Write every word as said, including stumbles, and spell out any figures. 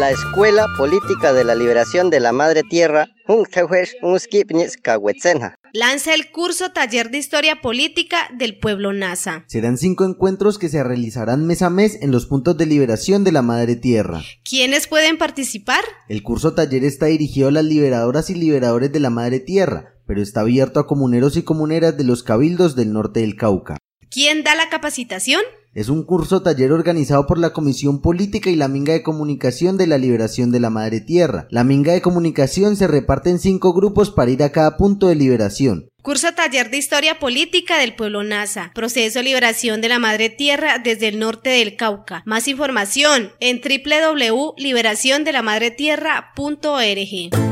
la Escuela Política de la Liberación de la Madre Tierra, lanza el curso Taller de Historia Política del Pueblo Nasa. Serán cinco encuentros que se realizarán mes a mes en los puntos de liberación de la Madre Tierra. ¿Quiénes pueden participar? El curso taller está dirigido a las liberadoras y liberadores de la Madre Tierra, pero está abierto a comuneros y comuneras de los cabildos del norte del Cauca. ¿Quién da la capacitación? Es un curso taller organizado por la Comisión Política y la Minga de Comunicación de la Liberación de la Madre Tierra. La Minga de Comunicación se reparte en cinco grupos para ir a cada punto de liberación. Curso Taller de Historia Política del Pueblo Nasa. Proceso de liberación de la Madre Tierra desde el norte del Cauca. Más información en doble u doble u doble u punto liberación de la madre tierra punto org.